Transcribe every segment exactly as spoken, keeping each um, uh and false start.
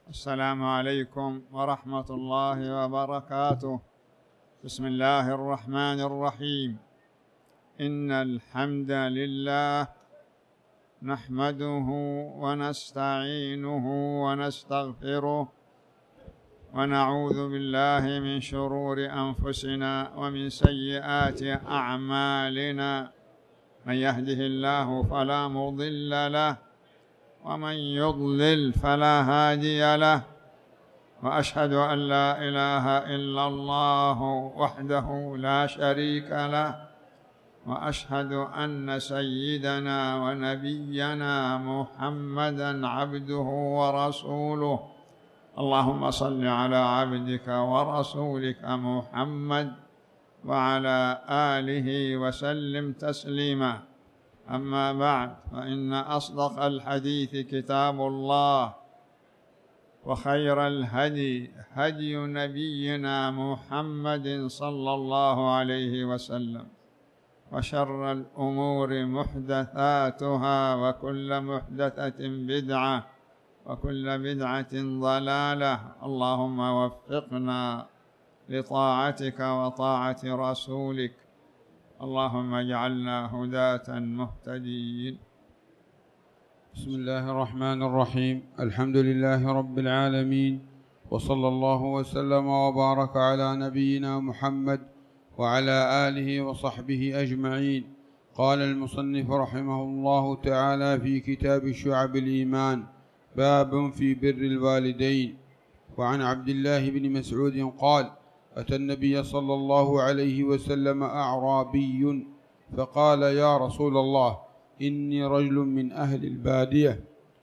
السلام عليكم ورحمة الله وبركاته. بسم الله الرحمن الرحيم. إن الحمد لله نحمده ونستعينه ونستغفره ونعوذ بالله من شرور أنفسنا ومن سيئات أعمالنا. من يهده الله فلا مضل له ومن يضلل فلا هادي له، وأشهد أن لا إله إلا الله وحده لا شريك له، وأشهد أن سيدنا ونبينا محمدًا عبده ورسوله. اللهم صل على عبدك ورسولك محمد وعلى آله وسلم تسليما. أما بعد، فإن أصدق الحديث كتاب الله، وخير الهدي هدي نبينا محمد صلى الله عليه وسلم، وشر الأمور محدثاتها، وكل محدثة بدعة، وكل بدعة ضلالة. اللهم وفقنا لطاعتك وطاعة رسولك، اللهم اجعلنا هداة مهتدين. بسم الله الرحمن الرحيم. الحمد لله رب العالمين، وصلى الله وسلم وبارك على نبينا محمد وعلى آله وصحبه أجمعين. قال المصنف رحمه الله تعالى في كتاب شعب الإيمان: باب في بر الوالدين. وعن عبد الله بن مسعود قال: أتى النبي صلى الله عليه وسلم أعرابي فقال: يا رسول الله، إني رجل من أهل البادية،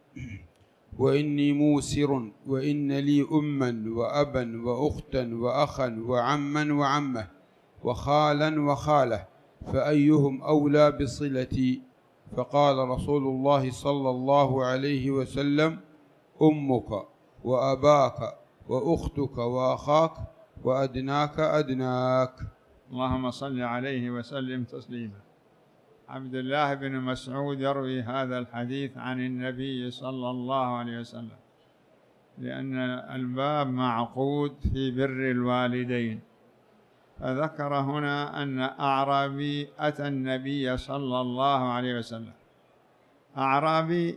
وإني موسر، وإن لي أما وأبا وأختا وأخا وعما وعمة وخالا وخالة، فأيهم أولى بصلتي؟ فقال رسول الله صلى الله عليه وسلم: أمك وأباك وأختك وأخاك وأدناك أدناك. اللهم صل عليه وسلم تسليما. عبد الله بن مسعود يروي هذا الحديث عن النبي صلى الله عليه وسلم، لأن الباب معقود في بر الوالدين. فذكر هنا أن أعرابي أتى النبي صلى الله عليه وسلم. أعرابي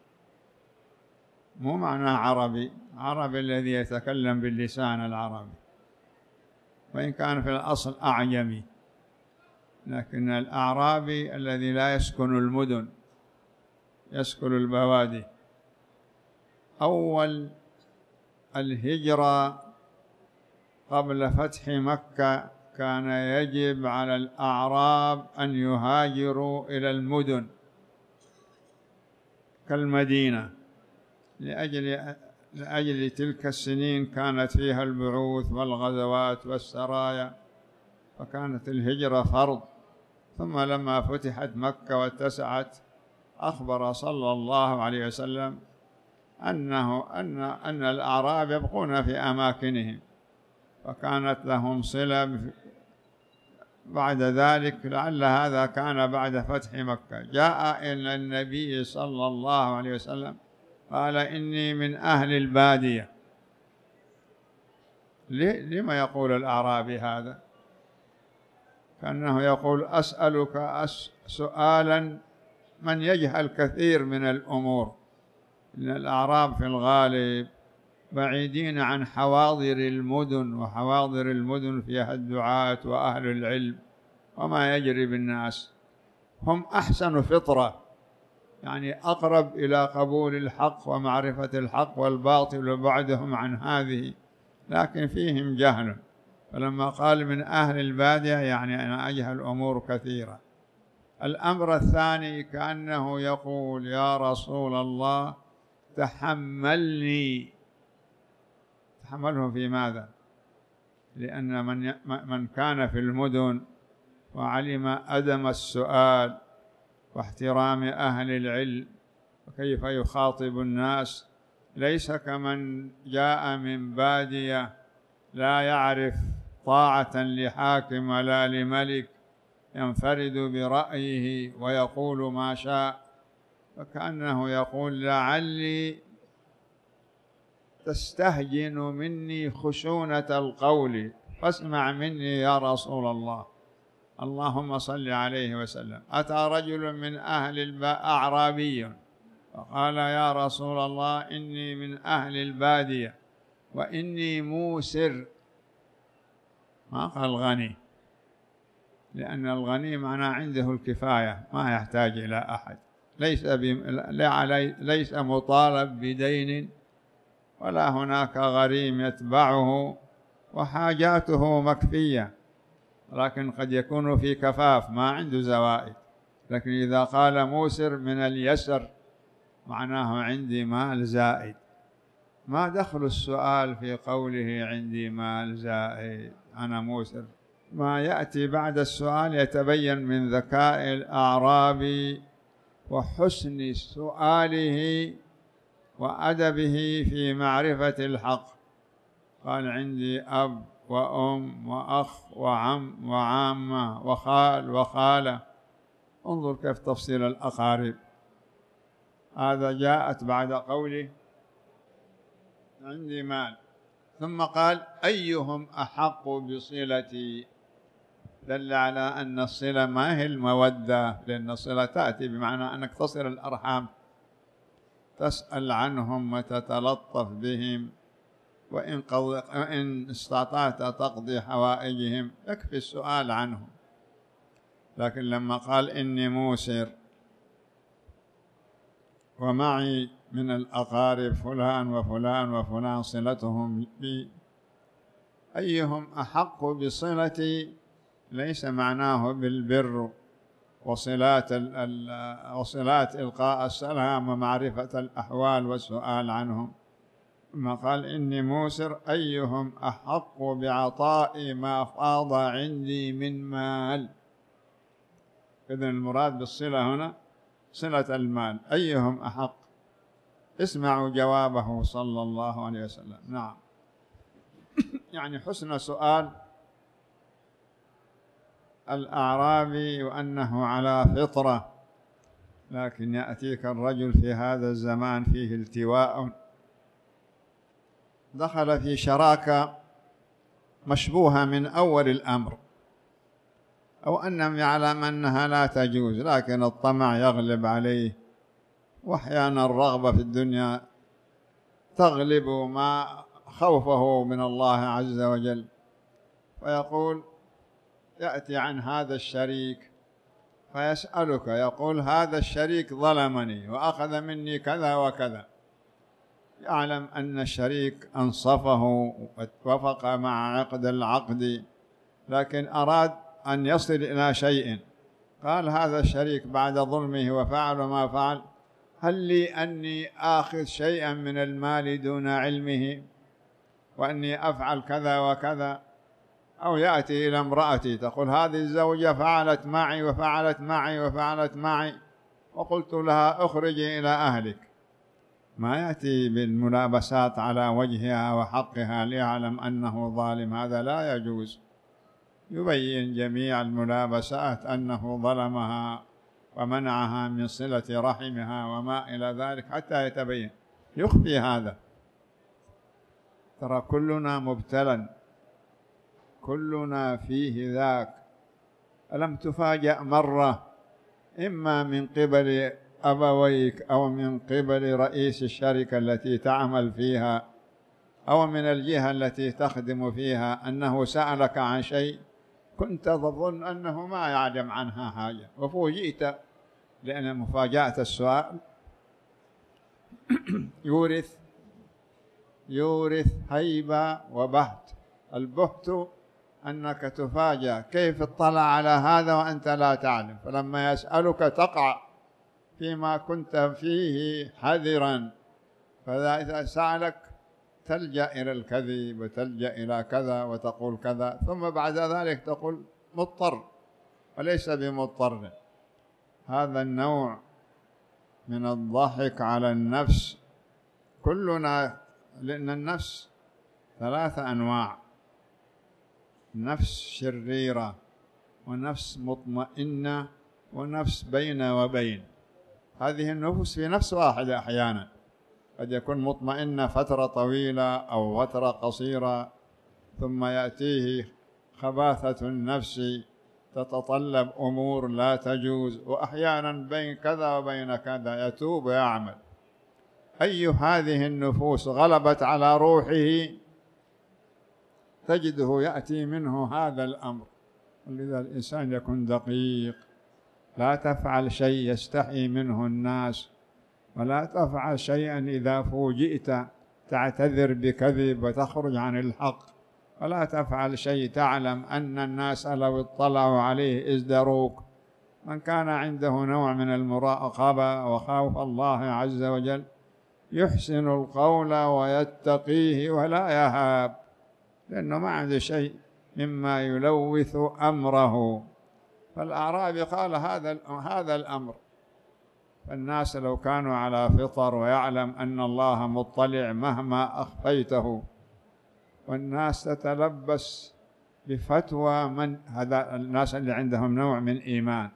مو معنى عربي، عربي الذي يتكلم باللسان العربي، وإن كان في الأصل أعجمي، لكن الأعرابي الذي لا يسكن المدن، يسكن البوادي. أول الهجرة قبل فتح مكة كان يجب على الأعراب أن يهاجروا إلى المدن كالمدينة، لأجل لأجل تلك السنين كانت فيها البعوث والغزوات والسرايا، فكانت الهجرة فرض. ثم لما فتحت مكة واتسعت، أخبر صلى الله عليه وسلم أنه أن أن الأعراب يبقون في أماكنهم، فكانت لهم صلة بعد ذلك. لعل هذا كان بعد فتح مكة. جاء إلى النبي صلى الله عليه وسلم قال: إني من أهل البادية. لما يقول الأعرابي هذا؟ كأنه يقول: أسألك سؤالا من يجهل كثير من الأمور. إن الأعراب في الغالب بعيدين عن حواضر المدن، وحواضر المدن فيها الدعاة وأهل العلم وما يجري بالناس. هم أحسن فطرة، يعني أقرب إلى قبول الحق ومعرفة الحق والباطل وبعدهم عن هذه، لكن فيهم جهل. فلما قال من أهل البادية يعني أنا أجهل أمور كثيرة. الأمر الثاني كأنه يقول: يا رسول الله، تحملني. تحمله في ماذا؟ لأن من من كان في المدن وعلم أدم السؤال واحترام أهل العلم وكيف يخاطب الناس، ليس كمن جاء من بادية لا يعرف طاعة لحاكم ولا لملك، ينفرد برأيه ويقول ما شاء. فكأنه يقول: لعلي تستهجن مني خشونة القول فاسمع مني يا رسول الله. اللهم صل عليه وسلم. أتى رجل من أهل الباء أعرابي فقال يا رسول الله إني من أهل البادية وإني موسر، ما قال غني، لأن الغني معناه عنده الكفاية ما يحتاج إلى أحد، ليس ليس مطالب بدين ولا هناك غريم يتبعه وحاجاته مكفية، لكن قد يكون في كفاف ما عنده زوائد. لكن إذا قال موسر من اليسر معناه عندي مال زائد. ما دخل السؤال في قوله عندي مال زائد أنا موسر؟ ما يأتي بعد السؤال يتبين من ذكاء الأعرابي وحسن سؤاله وأدبه في معرفة الحق. قال عندي أب وأم وأخ وعم وعامة وخال وخالة. انظر كيف تفصيل الأقارب. هذا جاءت بعد قوله عندي مال، ثم قال أيهم أحق بصلتي، دل على أن الصلة ما هي المودة، لأن الصلة تأتي بمعنى أنك تصل الأرحام، تسأل عنهم وتتلطف بهم، وإن, وإن استطعت تقضي حوائجهم يكفي السؤال عنهم. لكن لما قال إني موسر ومعي من الأقارب فلان وفلان وفلان صلتهم بي، أيهم أحق بصلتي ليس معناه بالبر وصلات, وصلات إلقاء السلام ومعرفة الأحوال والسؤال عنهم. ثم قال إني موسر أيهم أحق بعطاء ما فاض عندي من مال. إذن المراد بالصلة هنا صلة المال. أيهم أحق؟ اسمعوا جوابه صلى الله عليه وسلم. نعم، يعني حسن سؤال الأعرابي وأنه على فطرة، لكن يأتيك الرجل في هذا الزمان فيه التواء، دخل في شراكة مشبوهة من أول الأمر، أو أنهم يعلم أنها لا تجوز، لكن الطمع يغلب عليه، وأحيانا الرغبة في الدنيا تغلب ما خوفه من الله عز وجل، فيقول يأتي عن هذا الشريك فيسألك، يقول هذا الشريك ظلمني وأخذ مني كذا وكذا، يعلم أن الشريك أنصفه واتفق مع عقد العقد، لكن أراد أن يصل إلى شيء. قال هذا الشريك بعد ظلمه وفعل ما فعل هل لي أني آخذ شيئا من المال دون علمه وأني أفعل كذا وكذا؟ أو يأتي إلى امرأتي تقول هذه الزوجة فعلت معي وفعلت معي وفعلت معي وقلت لها اخرجي إلى أهلك، ما يأتي بالملابسات على وجهها وحقها ليعلم أنه ظالم، هذا لا يجوز. يبين جميع الملابسات أنه ظلمها ومنعها من صلة رحمها وما إلى ذلك حتى يتبين، يخفي هذا. ترى كلنا مبتلى، كلنا فيه ذاك. ألم تفاجأ مرة إما من قبل أبويك أو من قبل رئيس الشركة التي تعمل فيها أو من الجهة التي تخدم فيها أنه سألك عن شيء كنت تظن أنه ما يعلم عنها حاجة وفوجئت؟ لأن مفاجأة السؤال يورث يورث هيبة وبهت. البهت أنك تفاجأ كيف اطلع على هذا وأنت لا تعلم، فلما يسألك تقع فيما كنت فيه حذرا، فإذا سألك تلجأ إلى الكذب وتلجأ إلى كذا وتقول كذا، ثم بعد ذلك تقول مضطر وليس بمضطر. هذا النوع من الضحك على النفس كلنا، لأن النفس ثلاثة أنواع: نفس شريرة ونفس مطمئنة ونفس بين وبين. هذه النفس في نفس واحدة أحيانا، قد يكون مطمئن فترة طويلة أو فترة قصيرة، ثم يأتيه خباثة النفس تتطلب أمور لا تجوز، وأحيانا بين كذا وبين كذا يتوب ويعمل. أي هذه النفوس غلبت على روحه تجده يأتي منه هذا الأمر. ولذا الإنسان يكون دقيق، لا تفعل شيء يستحي منه الناس، ولا تفعل شيئا إذا فوجئت تعتذر بكذب وتخرج عن الحق، ولا تفعل شيء تعلم أن الناس لو اطلعوا عليه ازدروك. من كان عنده نوع من المراقبة وخوف الله عز وجل يحسن القول ويتقيه ولا يهاب، لأنه ما عنده شيء مما يلوث أمره. فالأعرابي قال هذا هذا الأمر. فالناس لو كانوا على فطر ويعلم أن الله مطلع مهما أخفيته، والناس تتلبس بفتوى من هذا الناس اللي عندهم نوع من إيمان،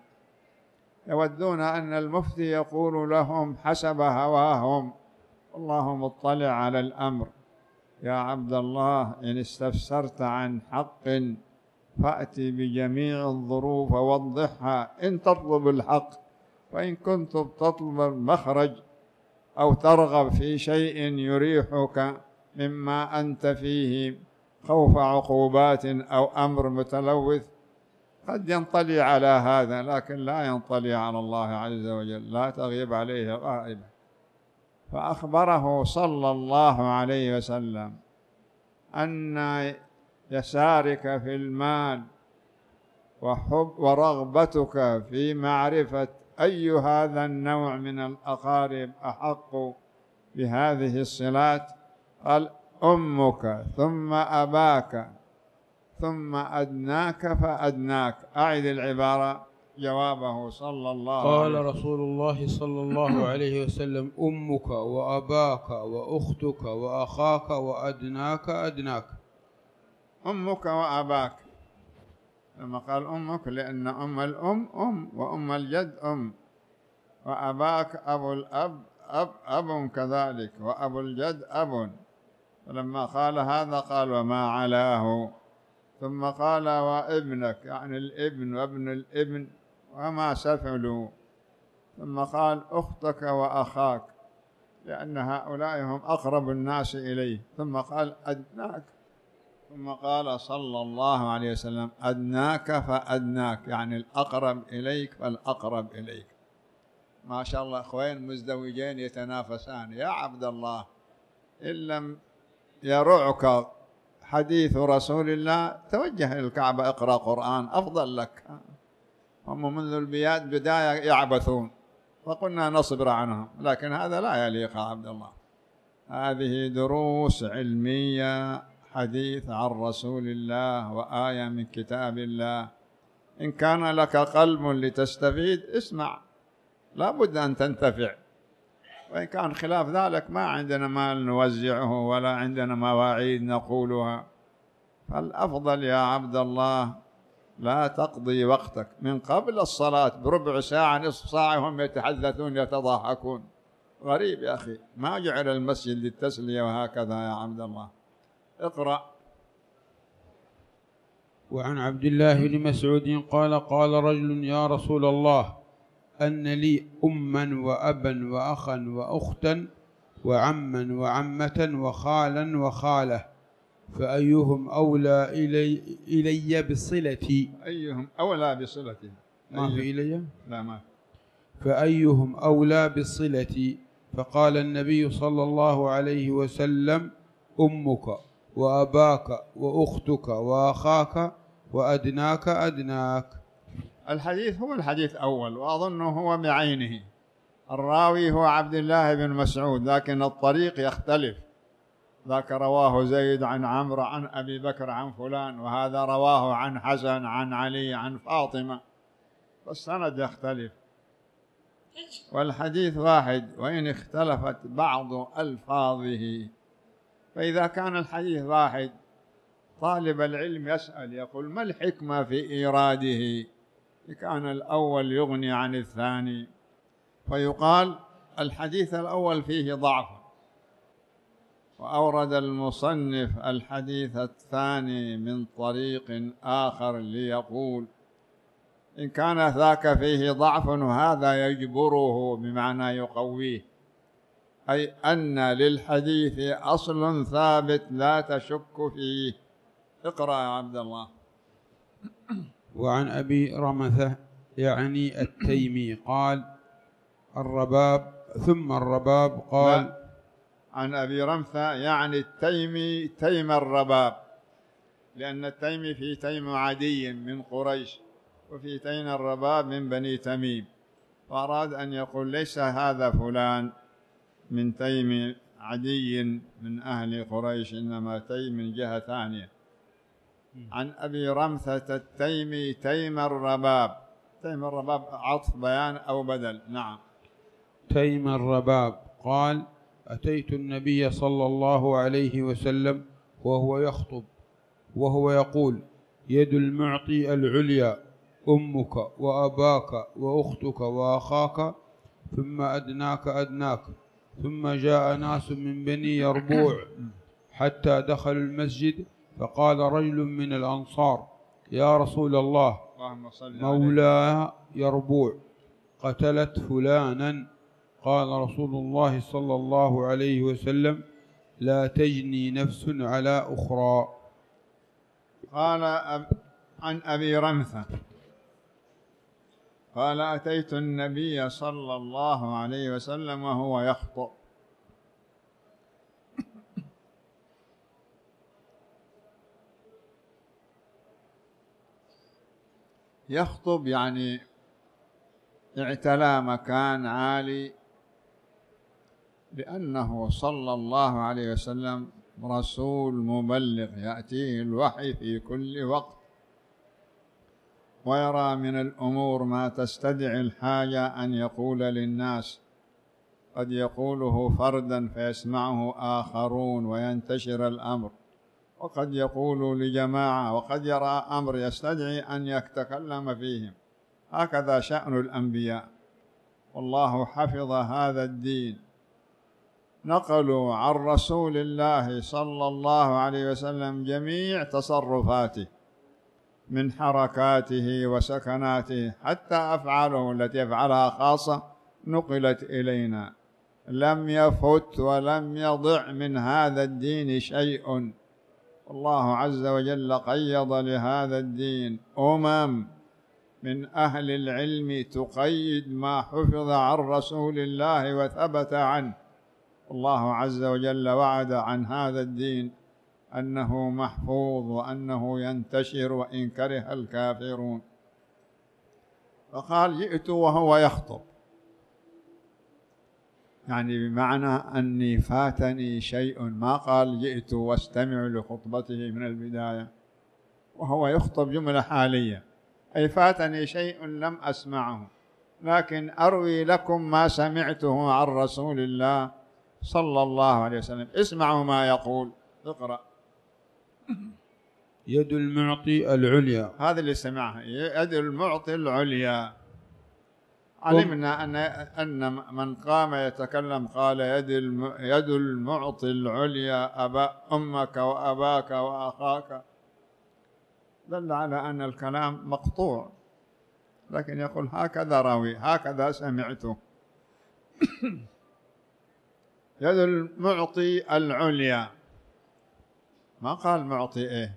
يودون أن المفتي يقول لهم حسب هواهم، والله مطلع على الأمر. يا عبد الله، إن استفسرت عن حق فأتي بجميع الظروف ووضحها إن تطلب الحق، وإن كنت تطلب المخرج أو ترغب في شيء يريحك مما أنت فيه خوف عقوبات أو أمر متلوث، قد ينطلي على هذا لكن لا ينطلي على الله عز وجل، لا تغيب عليه غائبة. فأخبره صلى الله عليه وسلم أن يسارك في المال وحب ورغبتك في معرفة أي هذا النوع من الأقارب أحق بهذه الصلات، قال أمك ثم أباك ثم أدناك فأدناك. أعد العبارة جوابه صلى الله عليه وسلم. قال رسول الله صلى الله عليه وسلم: أمك وأباك وأختك وأخاك وأدناك أدناك. أمك وأباك، لما قال أمك لأن أم الأم أم، وأم الجد أم، وأباك أبو الأب أب أب كذلك، وأبو الجد أب. فلما قال هذا قال وما علاه، ثم قال وابنك، يعني الابن وابن الابن وما سفلوا، ثم قال أختك وأخاك لأن هؤلاء هم أقرب الناس إليه، ثم قال أدناك، ثم قال صلى الله عليه وسلم أدناك فأدناك، يعني الأقرب إليك فالأقرب إليك. ما شاء الله أخوين مزدوجين يتنافسان. يا عبد الله، إن لم يرعك حديث رسول الله توجه إلى الكعبة اقرأ قرآن أفضل لك. هم منذ البياد بداية يعبثون فقلنا نصبر عنهم، لكن هذا لا يليق يا عبد الله. هذه دروس علمية، حديث عن رسول الله وآية من كتاب الله. إن كان لك قلب لتستفيد اسمع، لا بد أن تنتفع. وإن كان خلاف ذلك ما عندنا مال نوزعه ولا عندنا مواعيد نقولها. فالأفضل يا عبد الله لا تقضي وقتك من قبل الصلاة بربع ساعة نصف ساعة هم يتحدثون يتضاحكون. غريب يا أخي، ما جعل المسجد للتسلية وهكذا يا عبد الله. اقرأ. وعن عبد الله بن مسعود قال قال رجل: يا رسول الله، أن لي أما وأبا وأخا وأختا وعما وعمة وخالا وخالة، فأيهم أولى إلي, إلي بصلتي؟ أيهم أولى بصلتي؟ ما في إلي؟ لا ما. فأيهم أولى بصلتي؟ فقال النبي صلى الله عليه وسلم: أمك وأباك وأختك وأخاك وأدناك أدناك. الحديث هو الحديث أول، وأظنه هو بعينه. الراوي هو عبد الله بن مسعود، لكن الطريق يختلف. ذاك رواه زيد عن عمرو عن أبي بكر عن فلان، وهذا رواه عن حسن عن علي عن فاطمة، فالسند يختلف. والحديث واحد وإن اختلفت بعض ألفاظه. فإذا كان الحديث واحد طالب العلم يسأل يقول ما الحكمة في إيراده؟ كان الأول يغني عن الثاني، فيقال الحديث الأول فيه ضعف وأورد المصنف الحديث الثاني من طريق آخر ليقول إن كان ذاك فيه ضعف وهذا يجبره بمعنى يقويه، أي أن للحديث أصل ثابت لا تشك فيه. اقرأ يا عبد الله. وعن أبي رمثة يعني التيمي قال الرباب ثم الرباب قال لا. عن أبي رمثة يعني التيمي تيم الرباب، لأن التيمي في تيم عدي من قريش وفي تيم الرباب من بني تميم، فأراد أن يقول ليس هذا فلان من تيم عدي من أهل قريش، إنما تيم من جهة ثانية. عن أبي رمثة التيمي تيم الرباب. تيم الرباب عطف بيان أو بدل. نعم. تيم الرباب قال أتيت النبي صلى الله عليه وسلم وهو يخطب وهو يقول يد المعطي العليا أمك وأباك وأختك وأخاك ثم أدناك أدناك، ثم جاء ناس من بني يربوع حتى دخلوا المسجد، فقال رجل من الأنصار يا رسول الله مولى يربوع قتلت فلانا. قال رسول الله صلى الله عليه وسلم لا تجني نفس على أخرى. قال عن أبي رمثة قال أتيت النبي صلى الله عليه وسلم وهو يخطب. يخطب يعني اعتلى مكان عالي، لأنه صلى الله عليه وسلم رسول مبلغ يأتيه الوحي في كل وقت، ويرى من الأمور ما تستدعي الحاجة أن يقول للناس، قد يقوله فردا فيسمعه آخرون وينتشر الأمر، وقد يقول لجماعة، وقد يرى أمر يستدعي أن يتكلم فيهم. هكذا شأن الأنبياء، والله حفظ هذا الدين. نقلوا عن رسول الله صلى الله عليه وسلم جميع تصرفاته من حركاته وسكناته، حتى أفعاله التي يفعلها خاصة نقلت إلينا. لم يفت ولم يضع من هذا الدين شيء. الله عز وجل قيض لهذا الدين أمم من أهل العلم تقيد ما حفظ عن رسول الله وثبت عنه. الله عز وجل وعد عن هذا الدين أنه محفوظ وأنه ينتشر وإن كره الكافرون. فقال جئت وهو يخطب، يعني بمعنى أني فاتني شيء، ما قال جئت واستمع لخطبته من البداية، وهو يخطب جملة حالية، أي فاتني شيء لم أسمعه، لكن أروي لكم ما سمعته عن رسول الله صلى الله عليه وسلم. اسمعوا ما يقول. اقرأ. يد المعطي العليا، هذا اللي سمعها، يد المعطي العليا. علمنا أن أن من قام يتكلم قال يد يد المعطي العليا أبا أمك وأباك وأخاك، دل على أن الكلام مقطوع، لكن يقول هكذا راوي، هكذا سمعته. يد المعطي العليا، ما قال معطي إيه،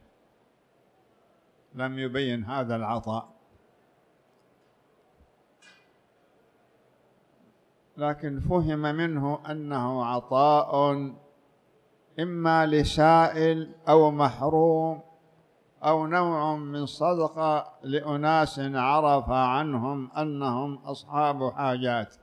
لم يبين هذا العطاء، لكن فهم منه أنه عطاء إما لسائل أو محروم أو نوع من صدقة لأناس عرف عنهم أنهم أصحاب حاجات.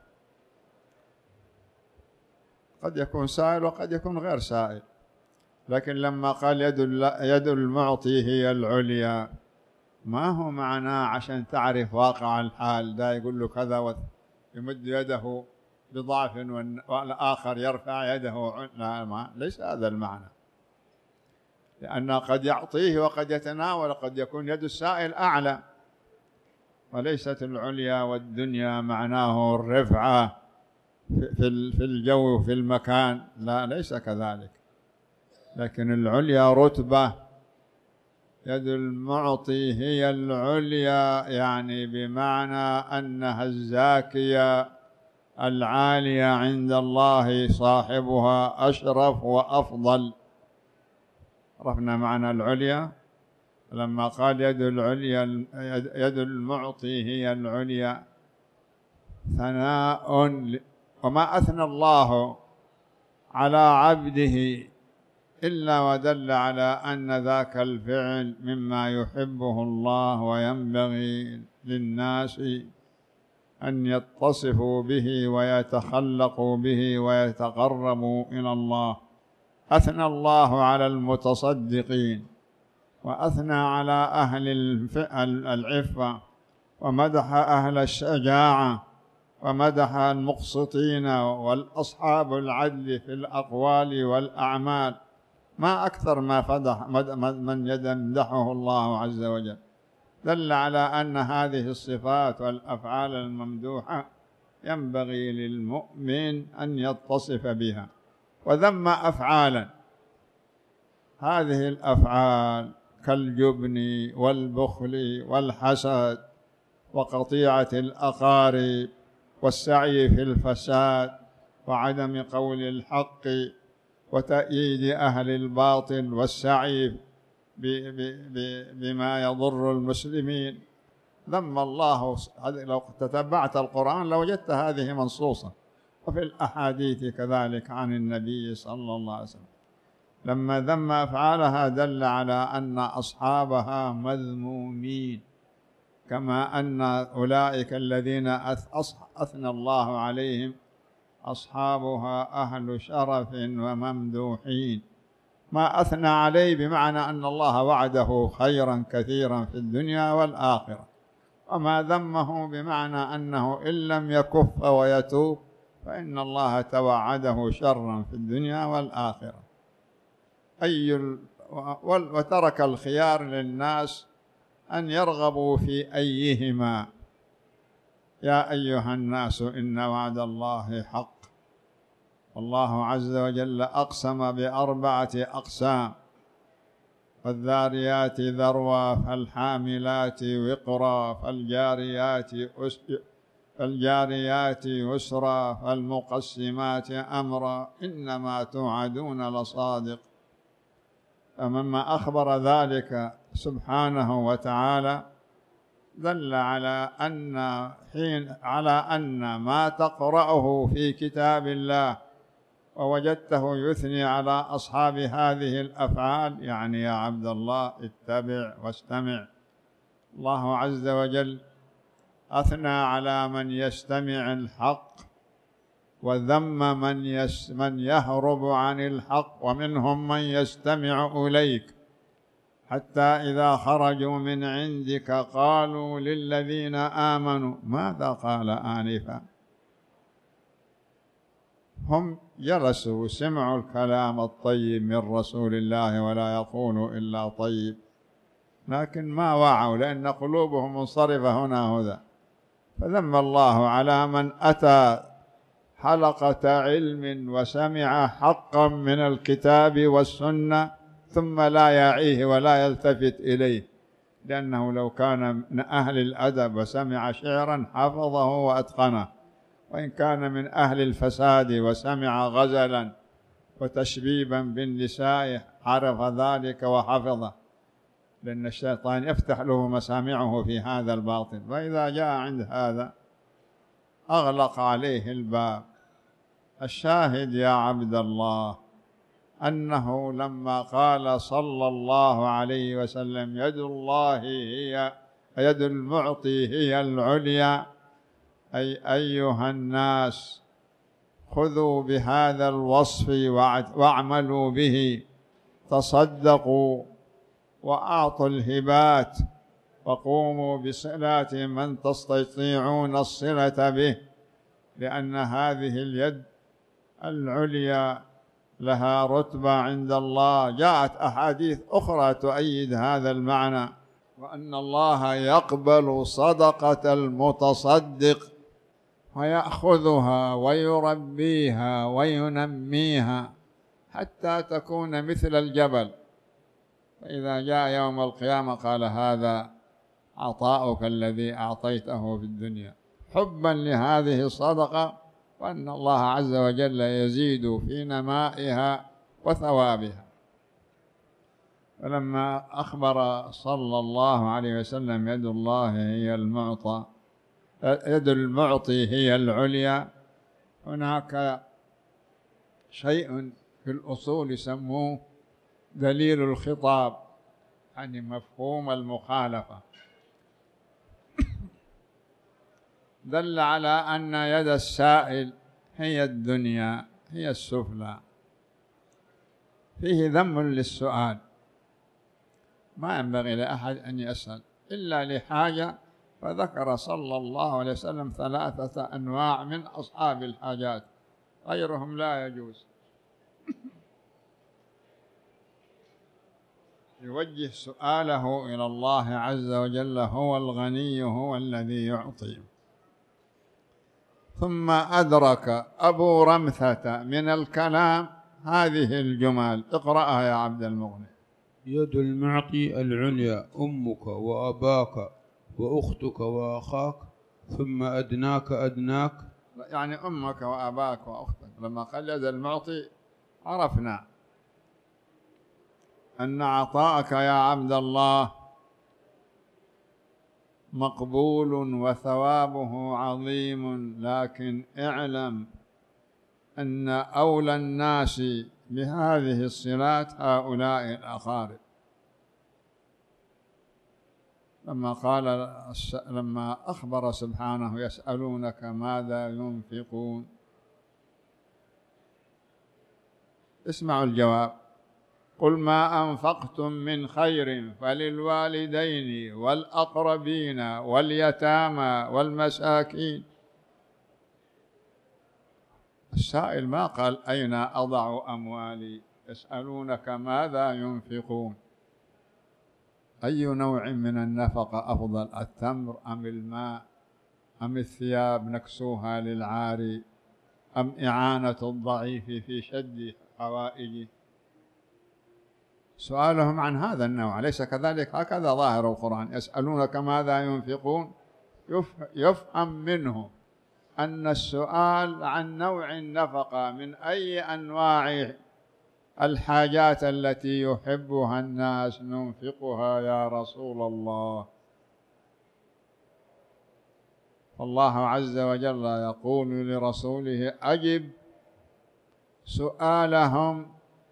قد يكون سائل وقد يكون غير سائل، لكن لما قال يد يد المعطي هي العليا، ما هو معناه عشان تعرف واقع الحال، دا يقول له كذا ويمد يده بضعف والآخر يرفع يده، لا، ما ليس هذا المعنى، لأن قد يعطيه وقد يتناول، قد يكون يد السائل أعلى، وليست العليا والدنيا معناه الرفعة في في الجو في المكان، لا، ليس كذلك. لكن العليا رتبة. يد المعطي هي العليا، يعني بمعنى أنها الزاكية العالية عند الله، صاحبها أشرف وأفضل. عرفنا معنى العليا لما قال يد العليا، يد المعطي هي العليا، ثناء. وما أثنى الله على عبده إلا ودل على أن ذاك الفعل مما يحبه الله، وينبغي للناس أن يتصفوا به ويتخلقوا به ويتقربوا إلى الله. أثنى الله على المتصدقين، وأثنى على أهل العفة، ومدح أهل الشجاعة، ومدح المقسطين والأصحاب العدل في الأقوال والأعمال. ما أكثر ما فدح من يمدحه الله عز وجل. دل على أن هذه الصفات والأفعال الممدوحة ينبغي للمؤمن أن يتصف بها. وذم أفعالا، هذه الأفعال كالجبن والبخل والحسد وقطيعة الأقارب والسعي في الفساد وعدم قول الحق وتأييد أهل الباطل والسعي بما يضر المسلمين. ذم الله. لو تتبعت القرآن لوجدت هذه منصوصة، وفي الأحاديث كذلك عن النبي صلى الله عليه وسلم. لما ذم أفعالها دل على أن أصحابها مذمومين، كما أن أولئك الذين أثنى الله عليهم أصحابها أهل شرف وممدوحين. ما أثنى عليه بمعنى أن الله وعده خيرا كثيرا في الدنيا والآخرة، وما ذمه بمعنى أنه إن لم يكف ويتوب فإن الله توعده شرا في الدنيا والآخرة. أي وترك الخيار للناس أن يرغبوا في أيهما. يا أيها الناس إن وعد الله حق. والله عز وجل أقسم بأربعة أقسام: فالذاريات ذروا، فالحاملات وقرا، فالجاريات فالجاريات يسرا، فالمقسمات أمرا، إنما توعدون لصادق. فمما أخبر ذلك سبحانه وتعالى دل على أن حين على أن ما تقرأه في كتاب الله ووجدته يثني على أصحاب هذه الأفعال، يعني يا عبد الله اتبع واستمع. الله عز وجل أثنى على من يستمع الحق، وذم من, يس من يهرب عن الحق، ومنهم من يستمع إليك حتى إذا خرجوا من عندك قالوا للذين آمنوا ماذا قال آنفا. هم جلسوا سمعوا الكلام الطيب من رسول الله ولا يقولوا إلا طيب، لكن ما وعوا لأن قلوبهم منصرفة هنا هذا. فذم الله على من أتى حلقة علم وسمع حقا من الكتاب والسنة ثم لا يعيه ولا يلتفت إليه، لأنه لو كان من أهل الأدب وسمع شعرا حفظه وأتقنه، وإن كان من أهل الفساد وسمع غزلا وتشبيبا بالنساء عرف ذلك وحفظه، لأن الشيطان يفتح له مسامعه في هذا الباطل، فإذا جاء عند هذا أغلق عليه الباب. الشاهد يا عبد الله أنه لما قال صلى الله عليه وسلم يد الله هي يد المعطي هي العليا، أي أيها الناس خذوا بهذا الوصف واعملوا به، تصدقوا وأعطوا الهبات، وقوموا بصلة من تستطيعون الصلة به، لأن هذه اليد العليا لها رتبة عند الله. جاءت أحاديث أخرى تؤيد هذا المعنى، وأن الله يقبل صدقة المتصدق ويأخذها ويربيها وينميها حتى تكون مثل الجبل، فإذا جاء يوم القيامة قال هذا عطاؤك الذي أعطيته في الدنيا، حبا لهذه الصدقة، وأن الله عز وجل يزيد في نمائها وثوابها. فلما أخبر صلى الله عليه وسلم يد الله هي المعطى، يد المعطي هي العليا، هناك شيء في الأصول يسموه دليل الخطاب، يعني مفهوم المخالفة، دل على أن يد السائل هي الدنيا، هي السفلى، فيه ذم للسؤال، ما ينبغي لأحد أن يسأل إلا لحاجة، فذكر صلى الله عليه وسلم ثلاثة أنواع من أصحاب الحاجات، غيرهم لا يجوز. يوجه سؤاله إلى الله عز وجل، هو الغني، هو الذي يعطي. ثم أدرك أبو رمثة من الكلام هذه الجمل، اقرأها يا عبد المغني. يد المعطي العليا أمك وأباك وأختك وأخاك ثم أدناك أدناك، يعني أمك وأباك وأختك. لما قال يد المعطي عرفنا أن عطاءك يا عبد الله مقبول وثوابه عظيم، لكن اعلم أن أولى الناس بهذه الصلات هؤلاء الأقارب. لما قال لما أخبر سبحانه يسألونك ماذا ينفقون، اسمعوا الجواب: قل ما أنفقتم من خير فللوالدين والأقربين واليتامى والمساكين. السائل ما قال أين أضع أموالي، يسألونك ماذا ينفقون. أي نوع من النفقة أفضل، التمر أم الماء أم الثياب نكسوها للعاري أم إعانة الضعيف في شد حوائجه؟ سؤالهم عن هذا النوع، ليس كذلك؟ هكذا ظاهر القرآن، يسألونك ماذا ينفقون، يفهم منه أن السؤال عن نوع النفقة من أي أنواع الحاجات التي يحبها الناس ننفقها يا رسول الله. فالله عز وجل يقول لرسوله: أجب سؤالهم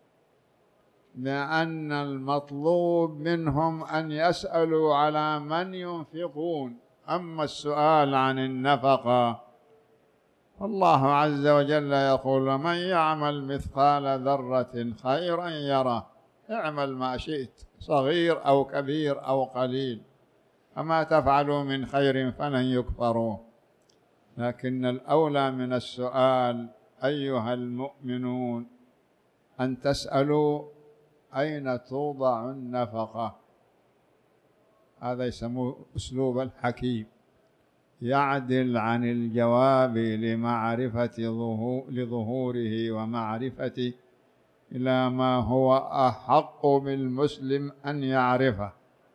بأن المطلوب منهم أن يسألوا على من ينفقون، أما السؤال عن النفقة الله عز وجل يقول: من يعمل مثقال ذرة خيرا يره، اعمل ما شئت صغير أو كبير أو قليل، أما تفعلوا من خير فلن يكفروه. لكن الأولى من السؤال أيها المؤمنون أن تسألوا أين توضع النفقة. هذا يسموه أسلوب الحكيم، يعدل عن الجواب لمعرفة لظهوره ومعرفة إلى ما هو أحق بالمسلم أن يعرفه.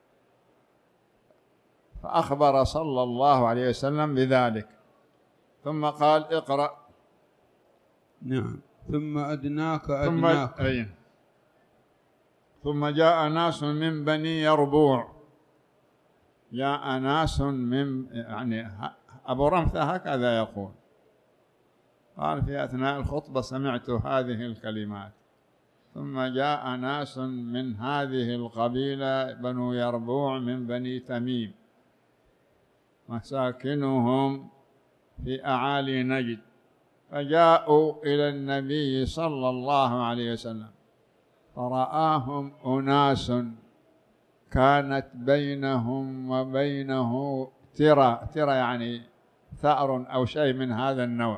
فأخبر صلى الله عليه وسلم بذلك، ثم قال: اقرأ. نعم. ثم أدناك أدناك ثم, ثم جاء ناس من بني يربوع، جاء ناس من يعني أبو رمثة هكذا يقول، قال في أثناء الخطبة سمعت هذه الكلمات: ثم جاء ناس من هذه القبيلة بنو يربوع من بني تميم، مساكنهم في أعالي نجد، فجاءوا إلى النبي صلى الله عليه وسلم، فرآهم أناس كانت بينهم وبينه ترى، ترى يعني ثأر أو شيء من هذا النوع.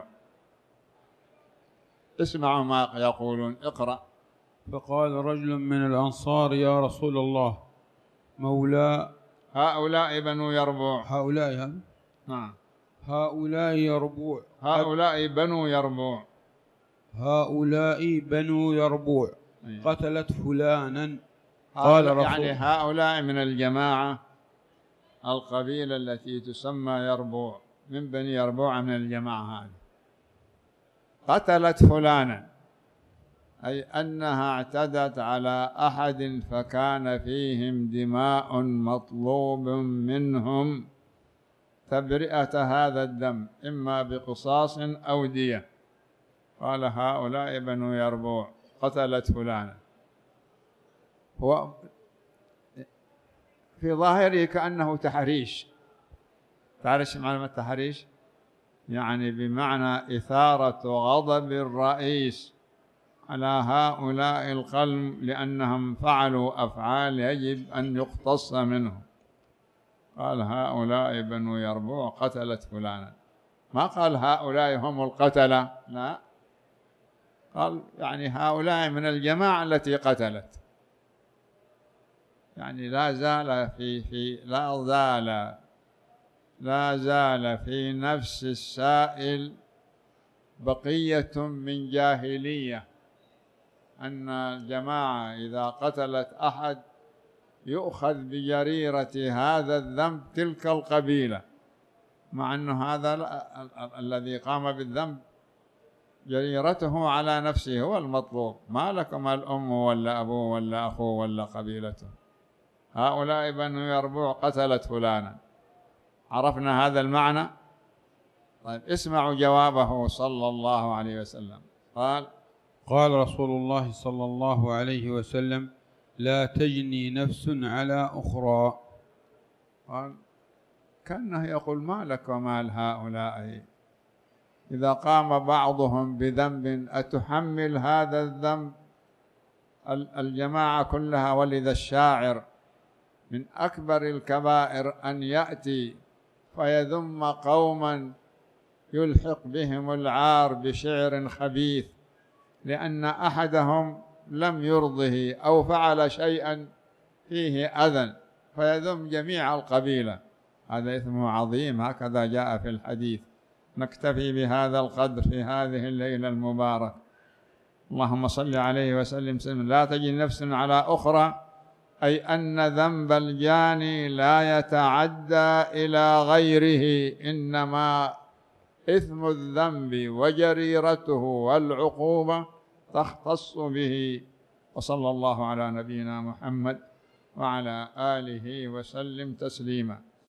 اسمعوا ما يقولون، اقرأ. فقال رجل من الأنصار: يا رسول الله، مولى هؤلاء بنو يربوع، هؤلاء نعم هؤلاء يربوع هؤلاء بنو يربوع هؤلاء بنو يربوع قتلت فلانا. قال رسول يعني هؤلاء من الجماعة القبيلة التي تسمى يربوع، من بني يربوع من الجماعة هذه، قتلت فلانا، أي أنها اعتدت على أحد فكان فيهم دماء مطلوب منهم تبرئة هذا الدم إما بقصاص أو دية. قال هؤلاء بنو يربوع قتلت فلانا، هو في ظاهره كأنه تحريش. تعرف معنى التحريش؟ يعني بمعنى إثارة غضب الرئيس على هؤلاء القوم لأنهم فعلوا أفعال يجب أن يقتص منهم. قال هؤلاء بنو يربوع قتلت فلانا، ما قال هؤلاء هم القتلة، لا، قال يعني هؤلاء من الجماعة التي قتلت. يعني لا زال في في لا زال لا زال في نفس السائل بقية من جاهلية، أن الجماعة إذا قتلت أحد يؤخذ بجريرة هذا الذنب تلك القبيلة، مع أن هذا الذي قام بالذنب جريرته على نفسه هو المطلوب، ما لكم الأم ولا أبوه ولا أخوه ولا قبيلته. هؤلاء بنو يربوع قتلت فلانا، عرفنا هذا المعنى. طيب اسمعوا جوابه صلى الله عليه وسلم. قال قال رسول الله صلى الله عليه وسلم: لا تجني نفس على أخرى. قال كأنه يقول ما لك ومال هؤلاء، إذا قام بعضهم بذنب أتحمل هذا الذنب الجماعة كلها؟ ولذا الشاعر من أكبر الكبائر أن يأتي فيذم قوما يلحق بهم العار بشعر خبيث لأن أحدهم لم يرضه أو فعل شيئا فيه أذى، فيذم جميع القبيلة، هذا إثمه عظيم، هكذا جاء في الحديث. نكتفي بهذا القدر في هذه الليلة المباركة. اللهم صل عليه وسلم سلم. لا تجد نفس على أخرى، أي أن ذنب الجاني لا يتعدى إلى غيره، إنما إثم الذنب وجريرته والعقوبة تختص به. وصلى الله على نبينا محمد وعلى آله وسلم تسليما.